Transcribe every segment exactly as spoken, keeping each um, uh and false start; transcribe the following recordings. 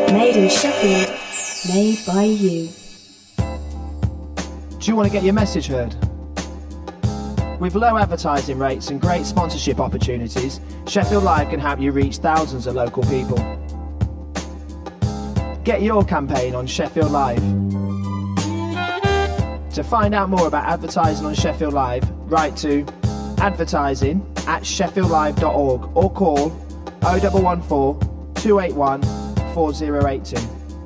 Made in Sheffield. Made by you. Do you want to get your message heard? With low advertising rates and great sponsorship opportunities, Sheffield Live can help you reach thousands of local people. Get your campaign on Sheffield Live. To find out more about advertising on Sheffield Live, write to advertising at sheffield live dot org or call oh one one four, two eight one, four oh eight two.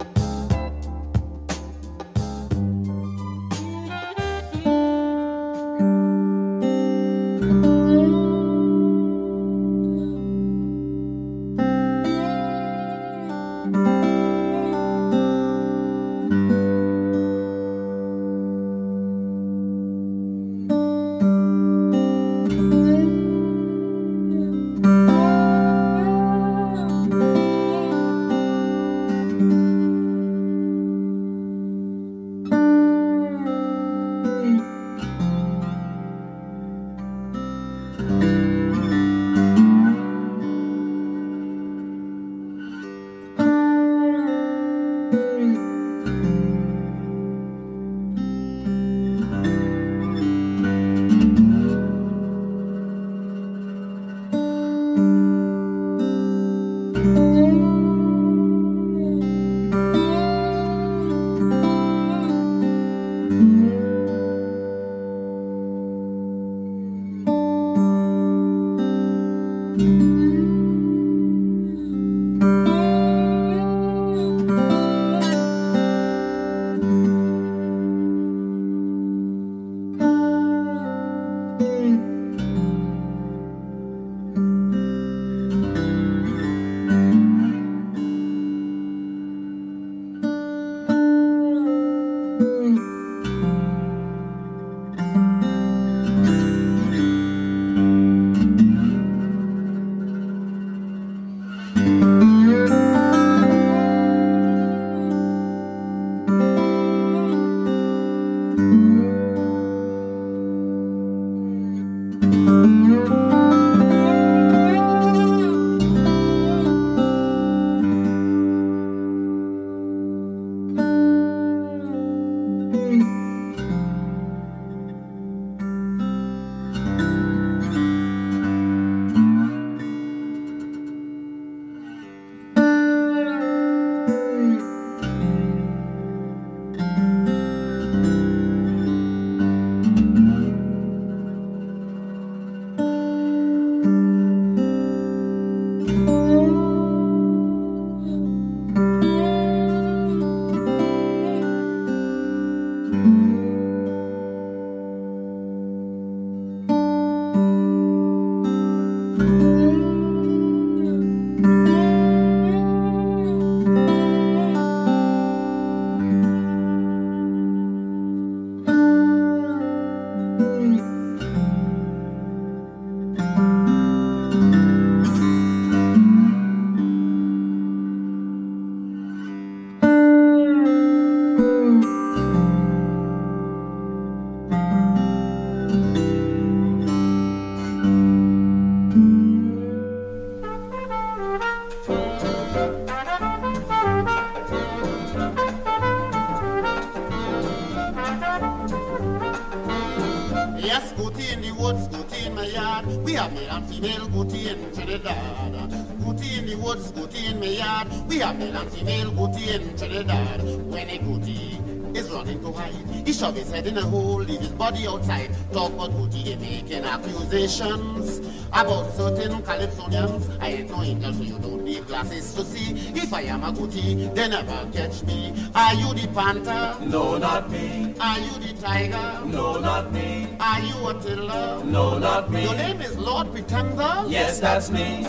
His head in a hole, leave his body outside. Talk about Gucci making accusations about certain Calypsonians. I ain't no angel, so you don't need glasses to see. If I am a Gucci, they never catch me. Are you the panther? No, not me. Are you the tiger? No, not me. Are you a Attila? No, not me. Your name is Lord Pretender? Yes, that's me.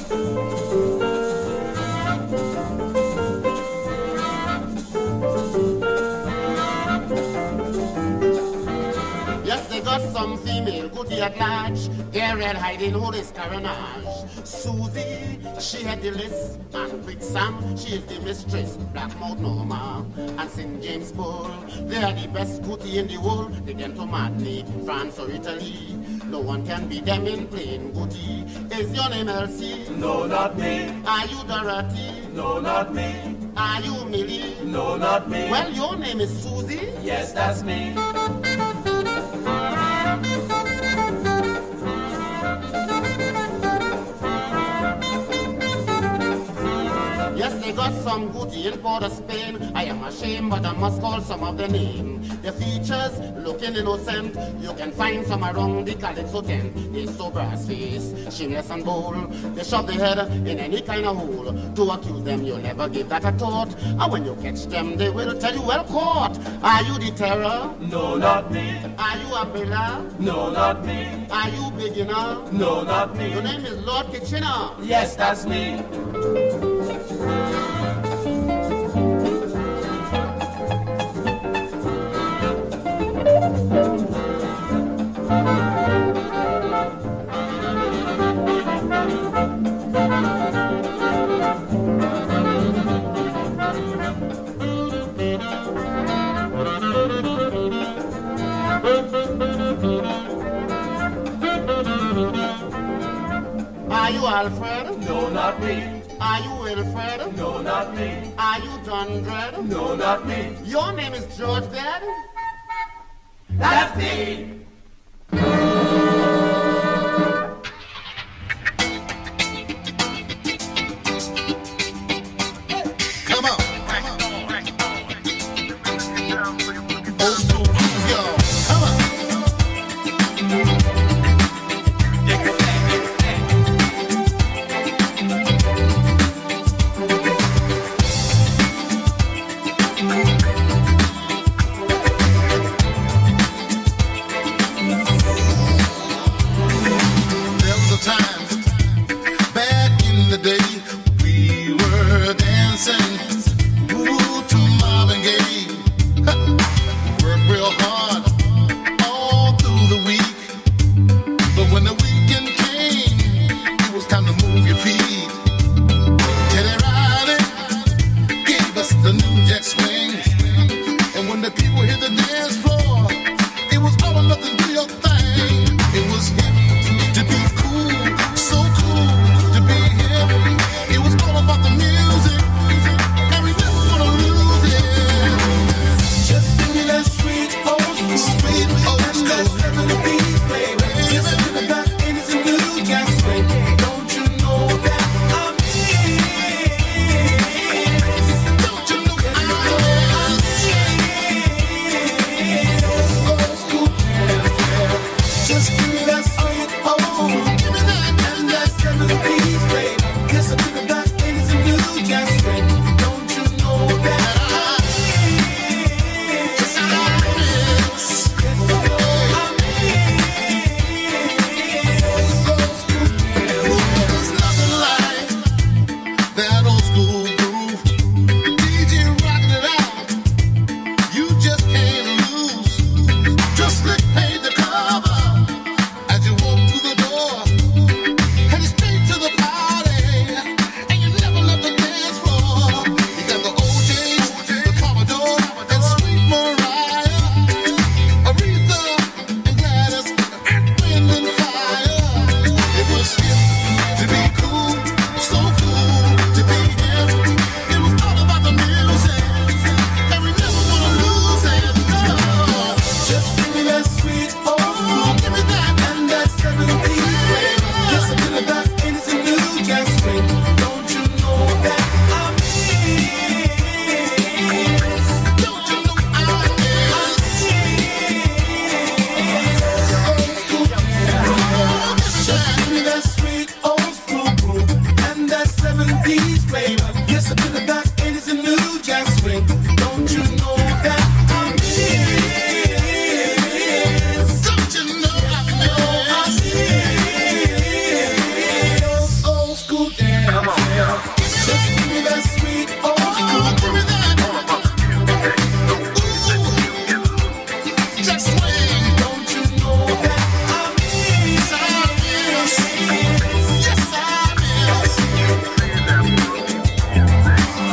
Got some female goodie at large. They're red hiding who is Caranage. Susie, she had the list. And Quick Sam, she is the mistress. Blackmouth Norma and Saint James Paul. They are the best goodie in the world. They get to Martinique, France or Italy. No one can beat them in plain booty. Is your name Elsie? No, not me. Are you Dorothy? No, not me. Are you Millie? No, not me. Well, your name is Susie? Yes, that's me. Yes, they got some booty in Port of Spain. I am ashamed, but I must call some of the name. The features looking innocent. You can find some around the Calypso tent. They so brass face, shameless and bold. They shove their head in any kind of hole. To accuse them, you'll never give that a thought. And when you catch them, they will tell you, well caught. Are you the terror? No, not me. Are you Umbrella? No, not me. Are you Beginner? No, not me. Your name is Lord Kitchener? Yes, that's me. Are you Alfred? No, not me. Are you Wilfred? No, not me. Are you John Dredd? No, not me. Your name is George Dad? That's me. Come on. Old school groove, y'all. Come on. There was a time back in the day we were dancing ooh, to Marvin Gaye. Worked real hard all through the week, but when the weekend came, it was time to move your feet. Teddy Riley gave us the New Jack Swing, and when the people hit the dance floor, it was all or nothing, do your thing. It was hip to be cool, so cool to be hip. It was all about the music, and we never gonna lose it. Just give me that sweet old school, Sweet old and that school. seventies flavor. Yes, I feel about anything new jack swing. Don't you know that I'm Don't you know I old school? Just give me that sweet old give me that, and that seventies flavor. Yes, I feel about anything new jack swing. Don't you know that I'm yes, I miss. There's nothing like that old school groove. D J rocking it out, you just can't lose. Just Slick paid the cover as you walk through the door, headed straight to the party, and you never left the dance floor. You got the O Js, the Commodore, and Sweet Mariah, Aretha and Gladys, and Wind and Fire. It was hip to be cool, so cool to be hip. It was all about the music, and we never wanna lose it. No. just give me that sweet old school. Give me that, And that seventies flavor. Yes, I feel about anything new jack swing. Don't you know that I'm don't you know I old school? Just give me that sweet old school groove and that seventies flavor. Yes, I feel about anything new jack swing. Don't you know that I'm don't you know I old school? Come on, just give me that sweet old school give me that. Ooh, Jack Swing. Don't you know that I'm Yes, I miss. Yes, I miss.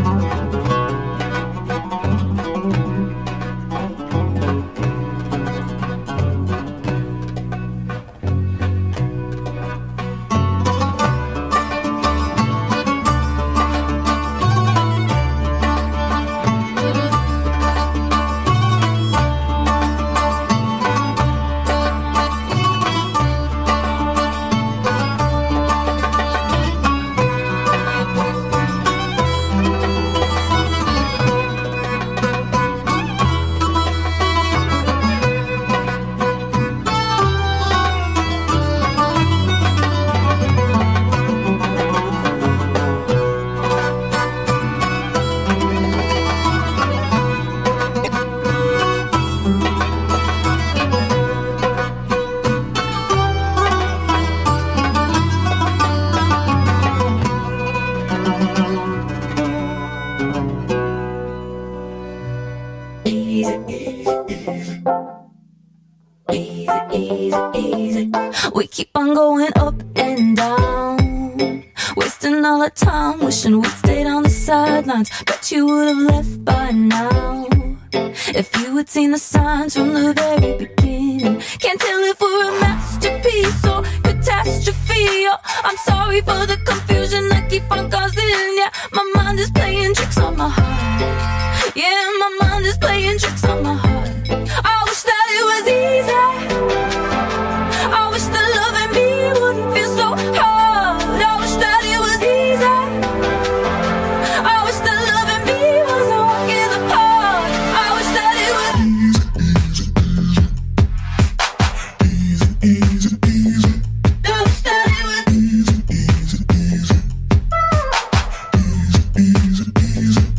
We keep on going up and down, wasting all our time, wishing we'd stayed on the sidelines. Bet you would have left by now if you had seen the signs from the very beginning. Can't tell if we're a masterpiece or catastrophe. Oh, I'm sorry for the confusion I keep on causing. Yeah, my mind is playing tricks on my heart. Yeah, my mind is playing tricks on my heart. I wish that it was easy. I wish that loving me wouldn't feel so hard. I wish that it was easy. I wish that loving me was a walk in the park. I wish that it was easy, easy, easy. I wish that it was easy, easy, easy. Easy, easy, easy.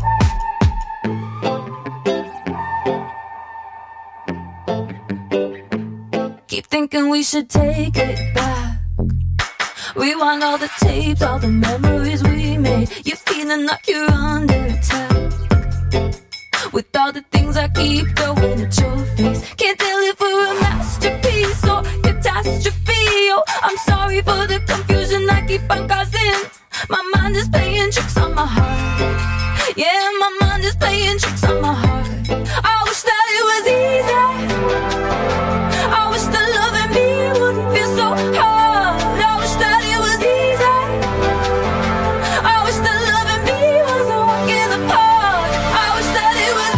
Keep thinking we should take it back. Rewind all the tapes, all the memories we made. You're feeling like you're under attack, with all the things I keep throwing at your face. Can't tell if we're a masterpiece or catastrophe. Oh, I'm sorry for the confusion I keep on causing. My mind is playing tricks on my heart. Yeah, my mind is playing tricks on my heart. I wish that it was easy. I wish that loving me wouldn't feel so hard. I wish that it was easy. I wish that loving me was a walk in the park. I wish that it was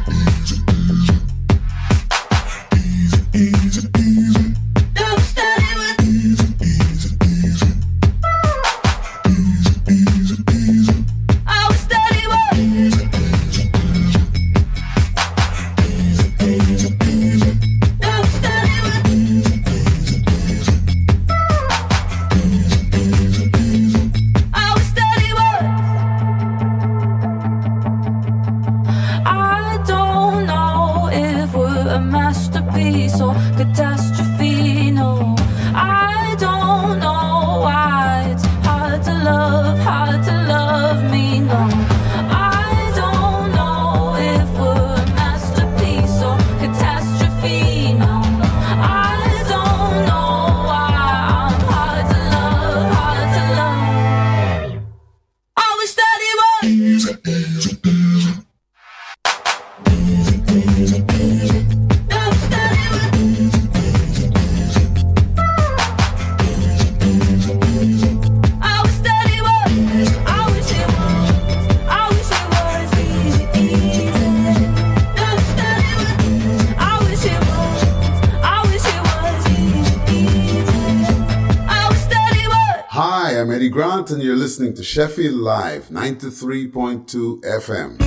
easy, easy, easy. I wish that it was easy, easy, easy. Easy, easy, easy. I wish that it was easy, easy, easy. Easy, easy. I wish that it was easy, easy, easy. Easy, easy, easy. I wish that it was. I don't know if we're a masterpiece or catastrophe, no. I don't know why it's hard to love, hard to love me, no. I don't know if we're a masterpiece or catastrophe, no. I don't know why I'm hard to love, hard to love. I wish that it was easy, easy, easy. Easy, easy, easy. I wish that it was easy, easy, easy. Easy, easy, easy. I wish that it was. I wish it was. I wish it was easy, easy. I wish that it was. I wish it was. I wish it was easy, easy. I wish that it was. Hi, I'm Eddie Grant, and you're listening to Sheffield Live, ninety-three point two F M.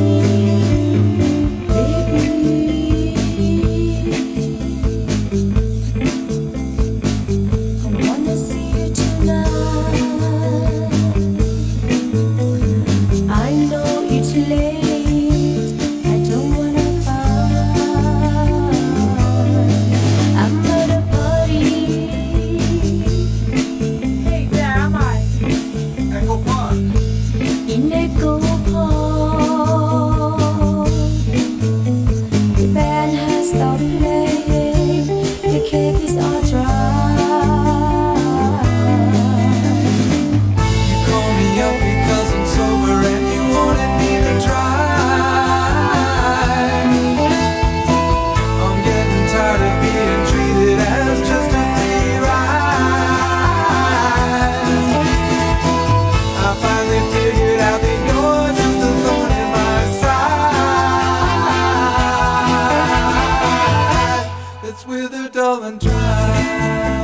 Baby, dull and dry.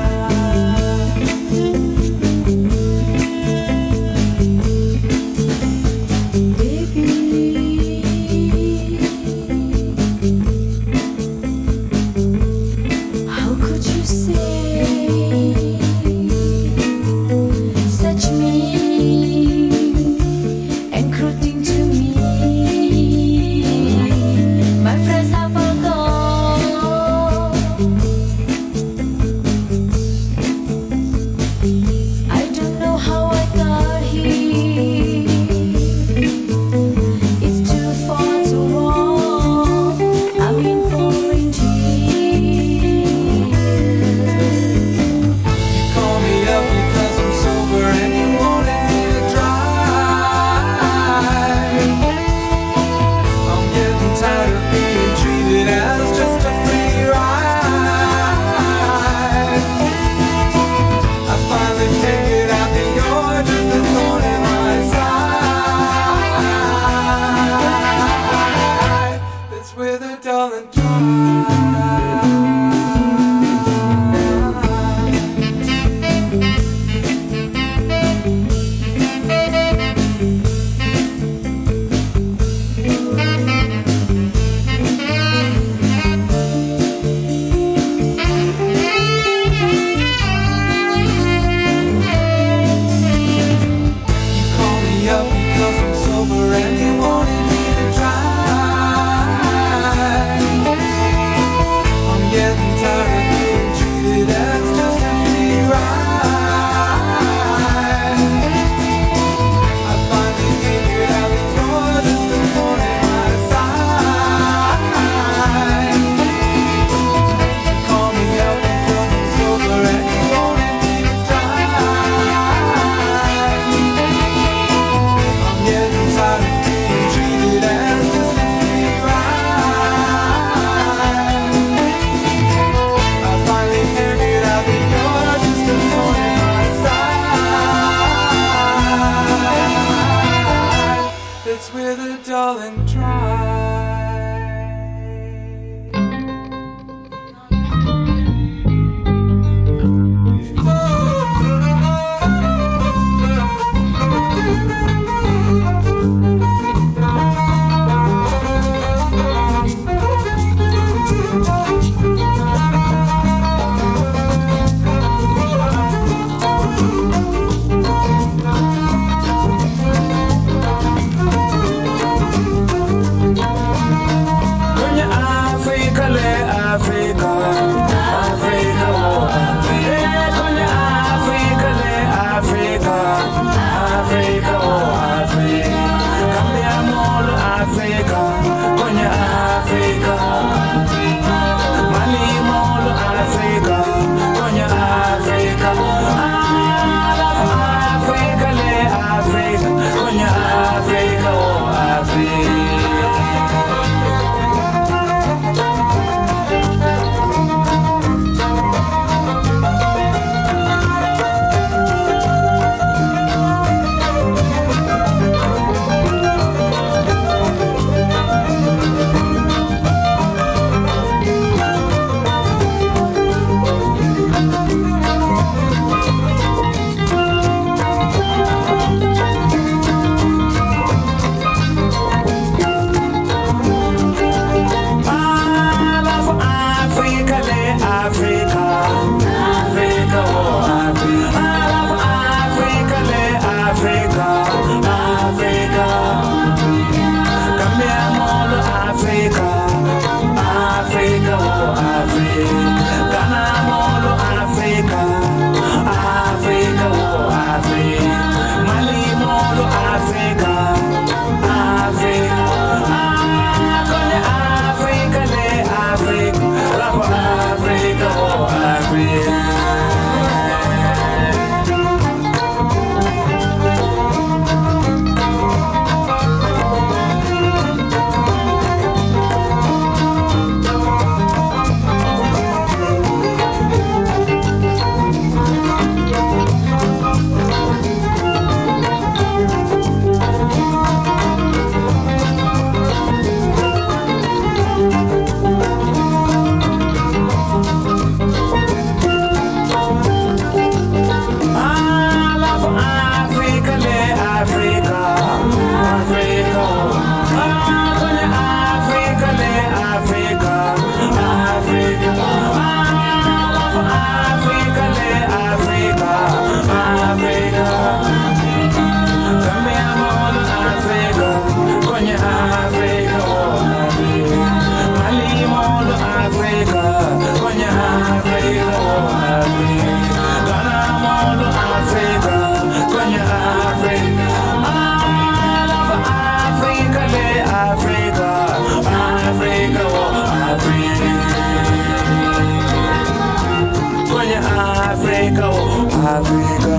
Africa, Africa.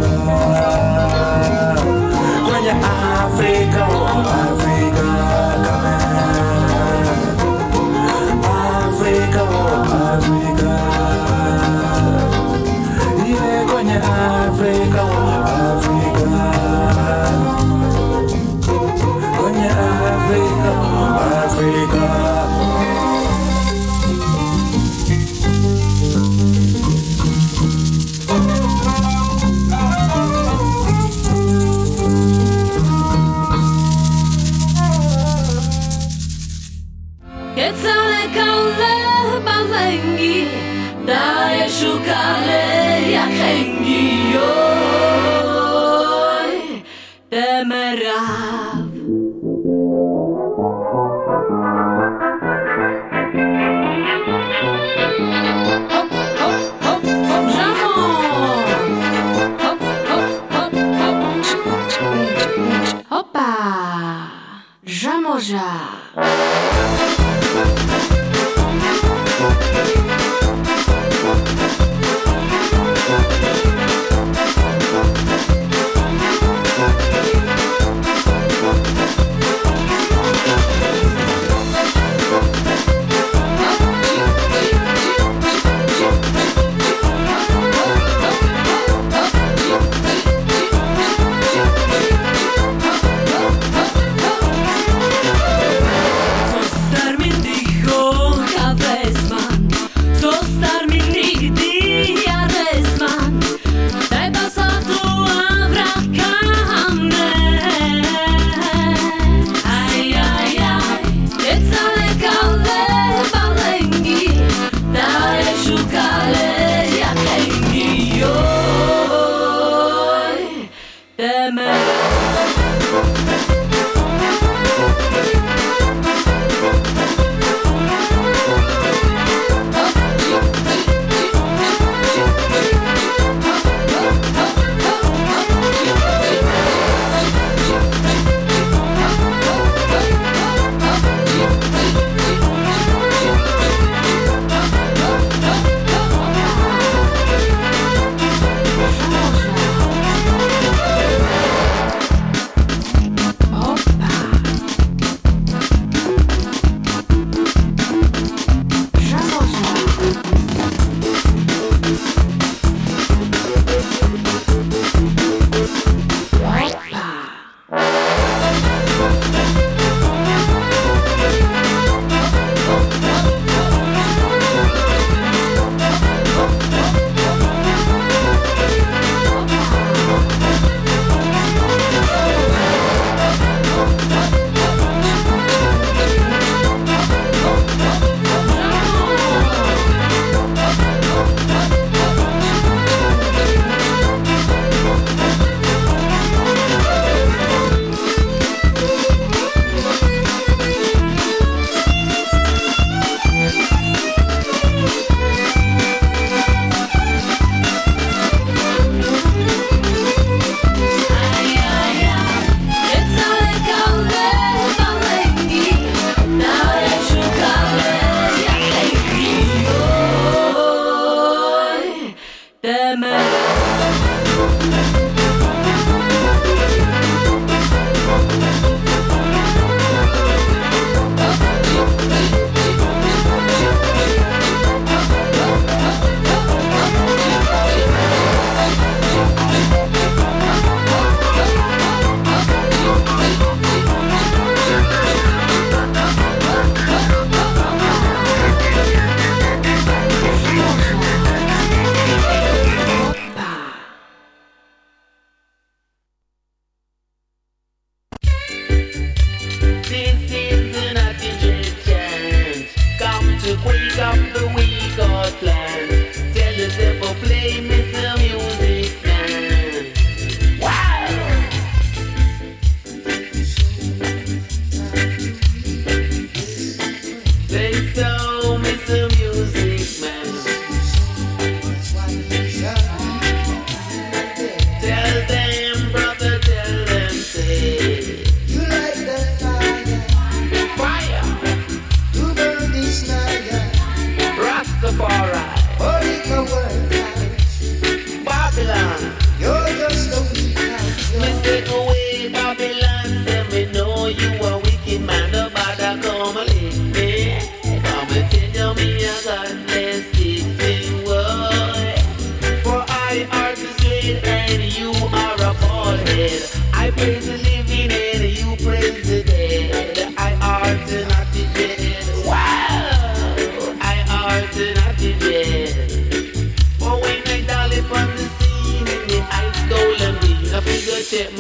Kwenye Africa, Africa, Africa, Africa. Yeah, kwenye Africa, Africa. Kwenye Africa, Africa. Ketsale kaule balengi, daye shukale ya kengi yoy, demerav. Hop, hop, hop, hop, jamon. Hop, hop, hop, hop. Hoppa, jamoja.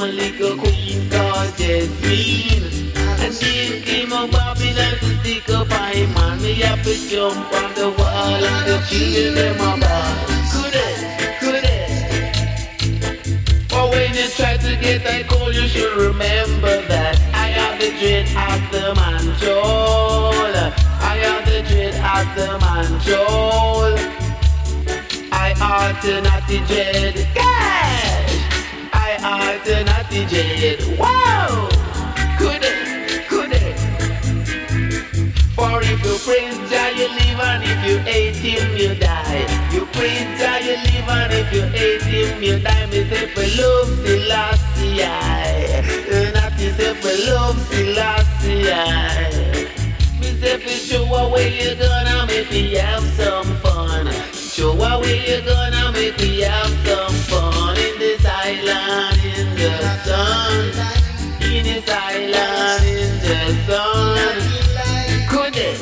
my little queen called Jasmine. And she came up Babylon to stick up on him, man. Me have to jump on the wall and the children them a ball. Could it, could it? But when you try to get that call, you should remember that I have the dread of the man Joel. I have the dread of the man Joel. I alternate the dread, gosh! I alternate the dread, wow! Could it, could it? For if you praise Jah, you live, and if you hate him, you die. You praise Jah, you live, and if you hate him, you die. Me say for love Selassie, not to say for love Selassie. Me say for show away you gonna make me have some fun. Show away you gonna make me have some fun in this island in the sun. In this island in the sun. Could it?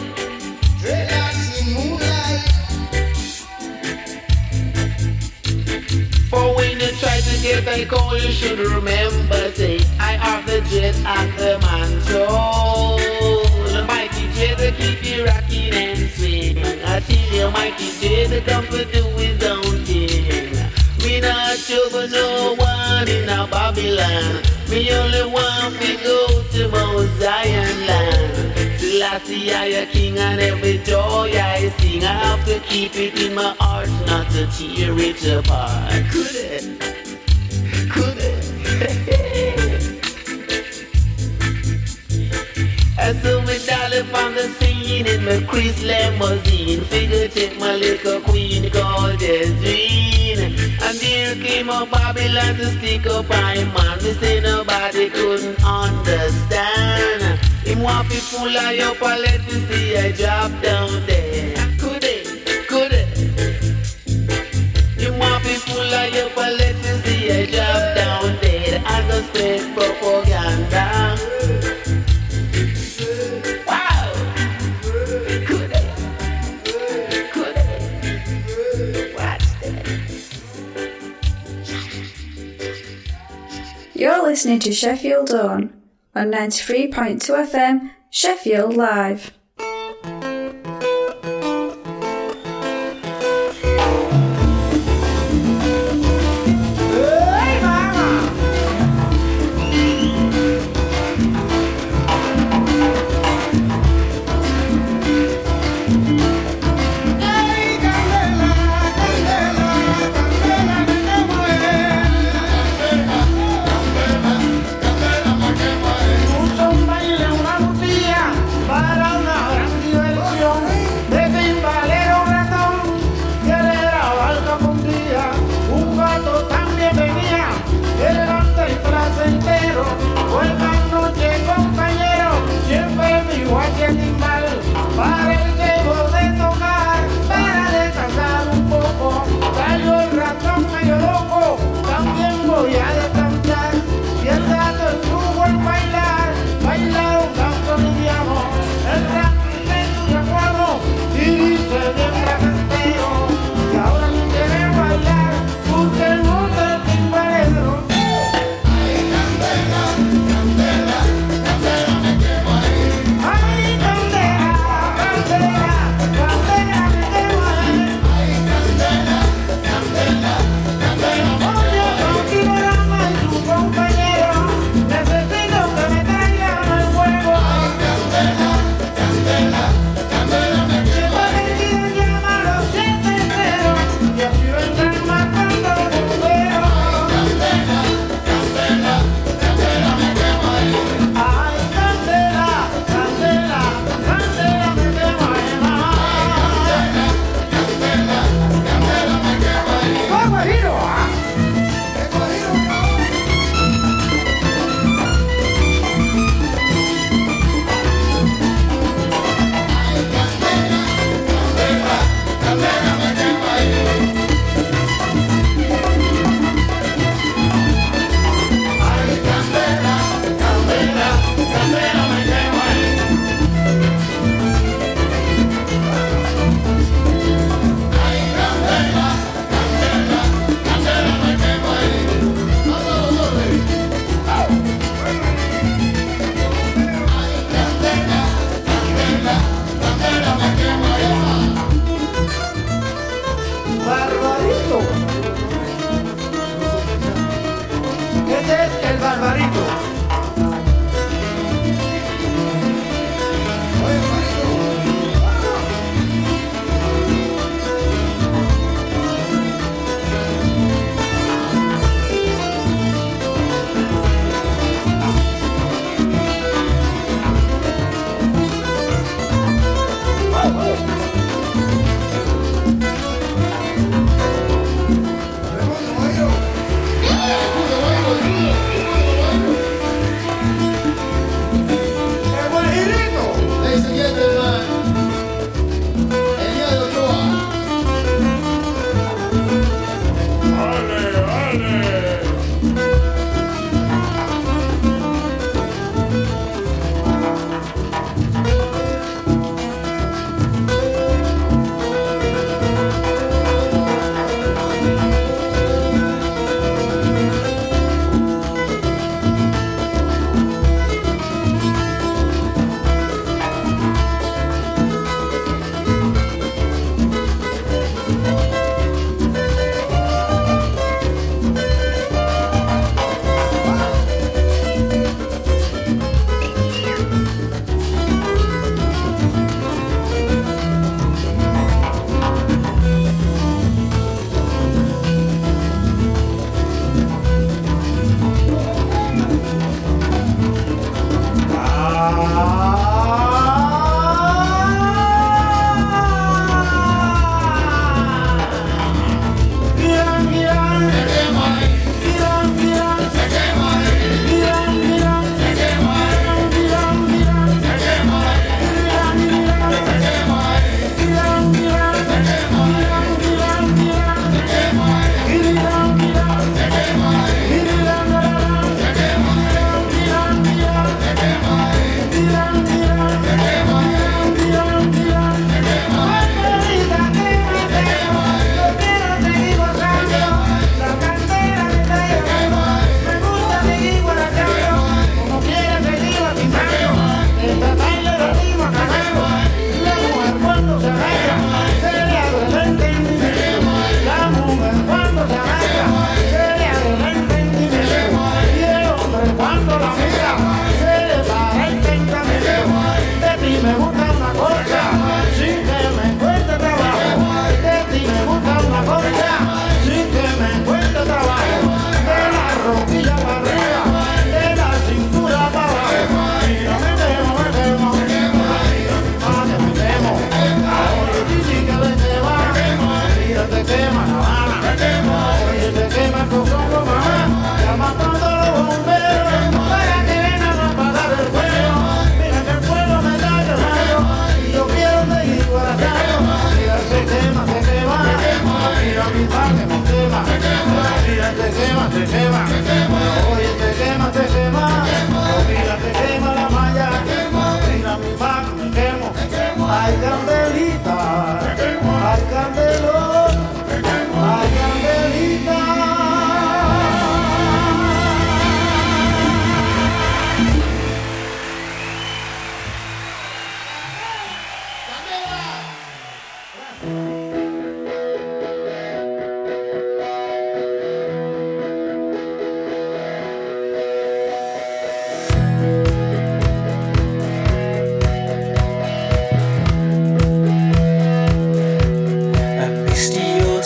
For when you try to get a call, you should remember, say, I have the jet and the man soul. Mighty jet to keep you rocking and swing. I tell you, mighty jet to come to do his own thing. Me not trouble no one in a Babylon. Me only want to go to Mount Zion land. Selassie, I a king, and every joy I sing, I have to keep it in my heart, not to tear it apart. Could it? Could it? I saw me darling on the scene in my Chris limousine. Figure check my little queen called Jasmine. And there came a Babylon to stick up on him, man. Me say nobody couldn't understand. Him want to full of your palette to see I drop down there. Could it? Could it? Him want to full of your palette to see I drop down there. And the spread propaganda. Wow! Could it? Could it? Watch that. You're listening to Sheffield Dawn on ninety-three point two F M, Sheffield Live. Para una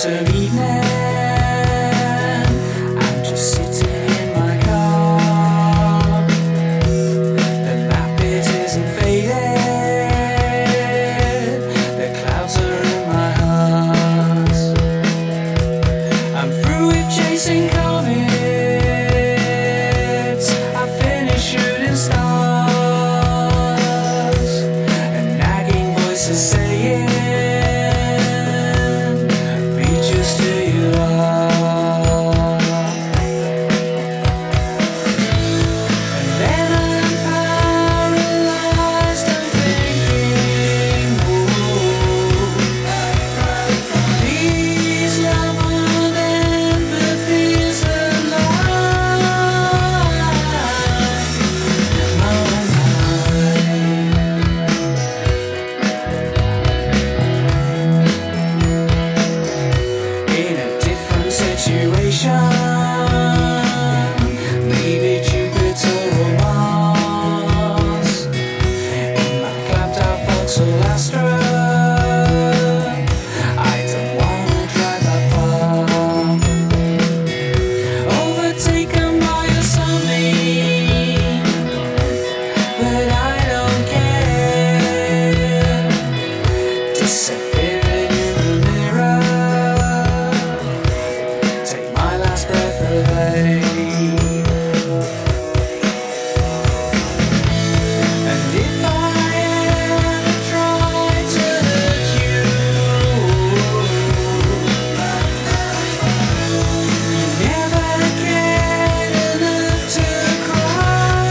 autumn evening, I'm just sitting in my car. The map it isn't faded, the clouds are in my heart. I'm through with chasing comets, I finished shooting stars, and nagging voices saying, be just who you are. And then I'm paralyzed and thinking, ooh, these love and empathy's alive. My in a different situation, maybe Jupiter or Mars. In my clapped out Vauxhall Astra, I don't wanna drive that far. Overtaken by a sunbeam, but I don't care. Disappearing in the mirror, take my last breath away. And if I ever try to hurt you, you never get enough to cry.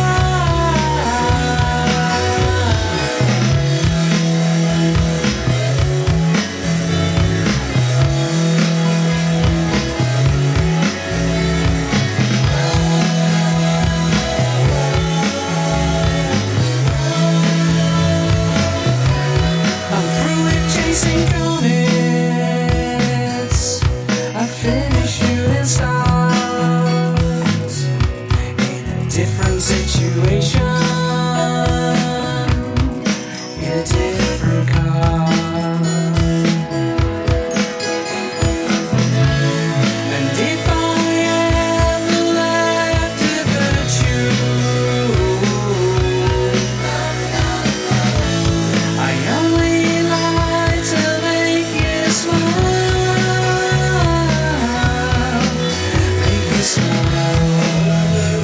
I'm through with chasing comets, I finished shooting stars. In a different situation, in a different car. And if I ever left to virtue, I only lie to make you smile, make you smile,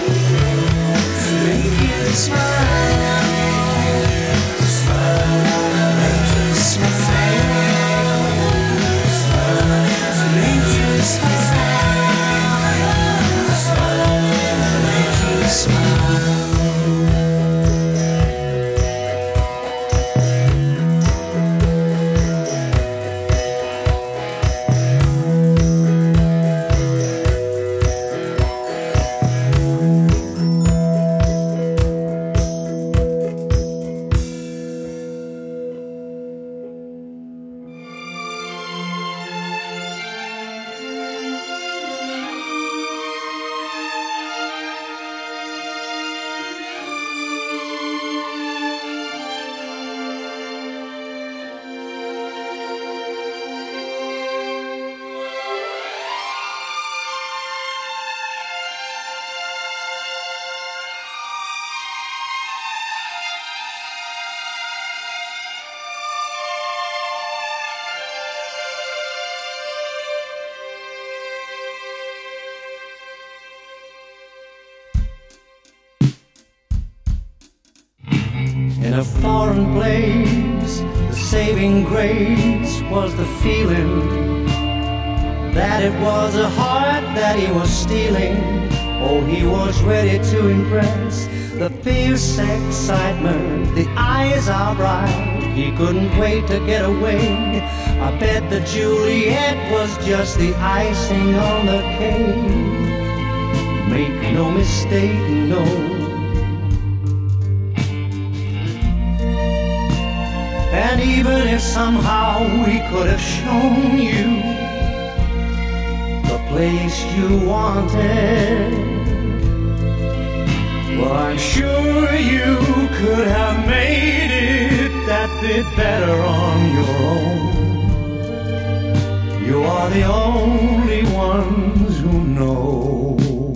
make you smile, smile, make you smile, smile, make you smile, smile, make you smile. In a foreign place, the saving grace was the feeling that it was a heart that he was stealing. Oh, he was ready to impress. The fierce excitement, the eyes are bright. He couldn't wait to get away. I bet that Juliet was just the icing on the cake. Make no mistake, no. And even if somehow we could have shown you the place you wanted, well, I'm sure you could have made it that bit better on your own. are the only ones who know.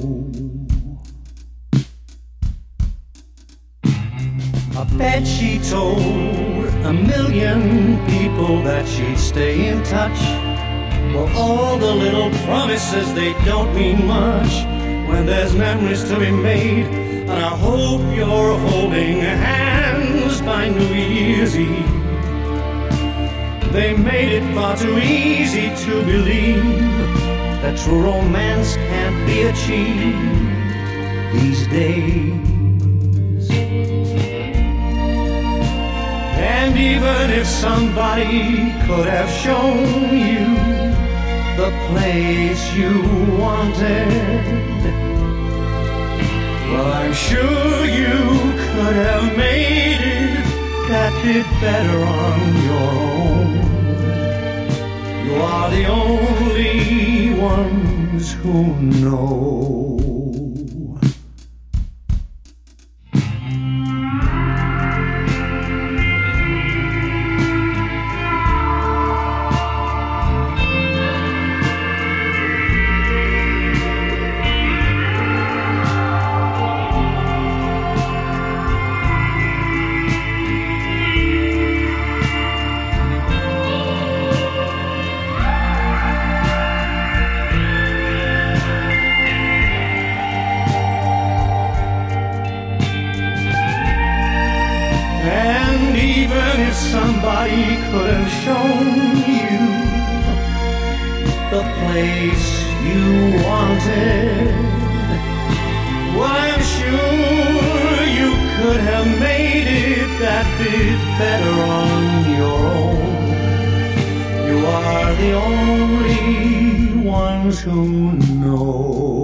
I bet she told a million people that she'd stay in touch. Well, all the little promises, they don't mean much when there's memories to be made. And I hope you're holding hands by New Year's Eve. They made it far too easy to believe that true romance can't be achieved these days. And even if somebody could have shown you the place you wanted, well, I'm sure you could have made it that bit better on your own. You are the only ones who know. Somebody could have shown you the place you wanted. Well, I'm sure you could have made it that bit better on your own. You are the only ones who know.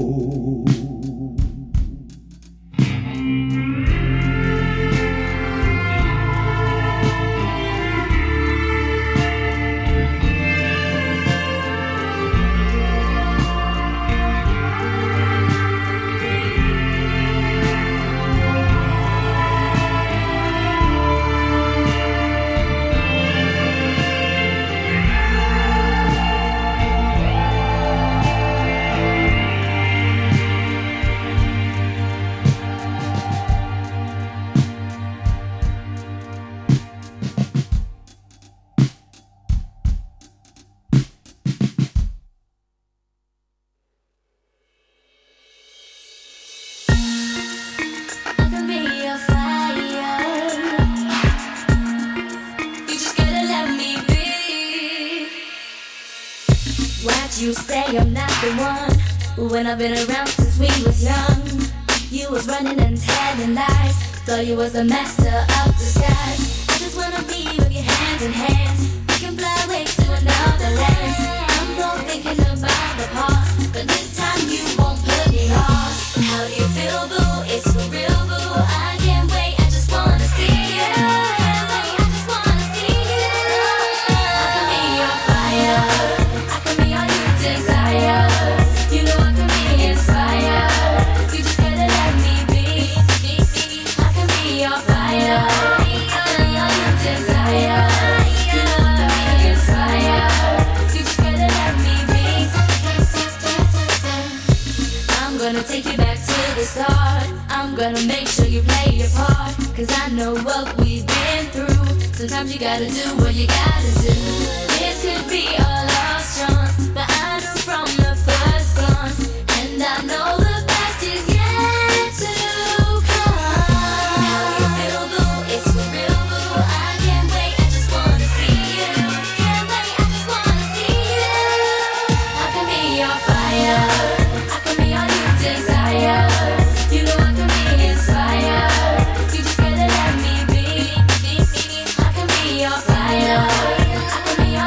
You say I'm not the one, when I've been around since we was young. You was running and telling lies, thought you was the master of disguise. I just wanna be with your hands in hands, we can fly away to another land. I'm not thinking about the past, but this time you won't put me off. How do you feel, boo? It's for real, boo. I can't wait, I just wanna see you. I just wanna see you. I can be your fire, I can be your desire. You know I can be inspired. You just gotta let me be. I can be your fire. I can be all you desire. You know I can be inspired. You just gotta let me be. I'm gonna take you back to the start. I'm gonna make sure you play your part, cause I know what we've been through. Sometimes you gotta do what you gotta do. This could be our last chance, but I knew from the first glance, and I know the best is yet to come. How do you feel, boo? It's for real, boo. I can't wait, I just wanna see you. Can't wait, I just wanna see you. I can be your fire, I can be all you desire. You know I can be inspired. You just gotta let me be. I can be your fire, I can be all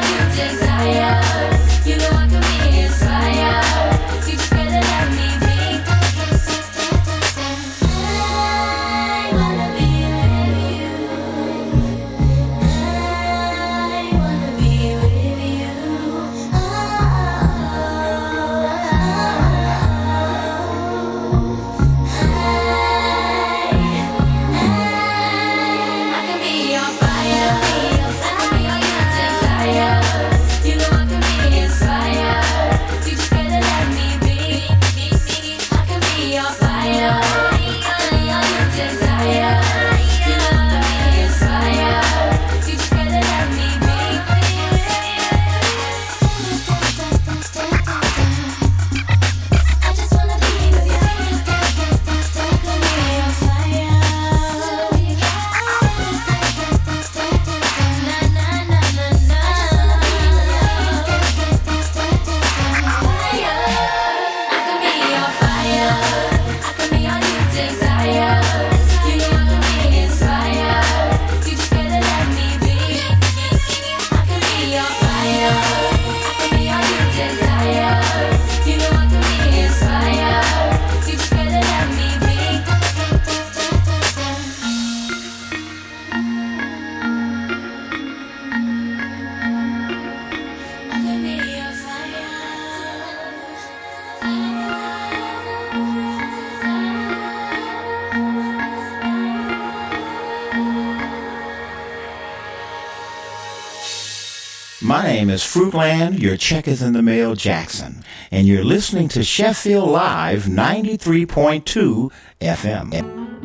your fire. I can be all you desire. You know I can be inspired. You just gotta let me be. I can be your fire. My name is Fruitland, your check is in the mail Jackson, and you're listening to Sheffield Live ninety-three point two F M.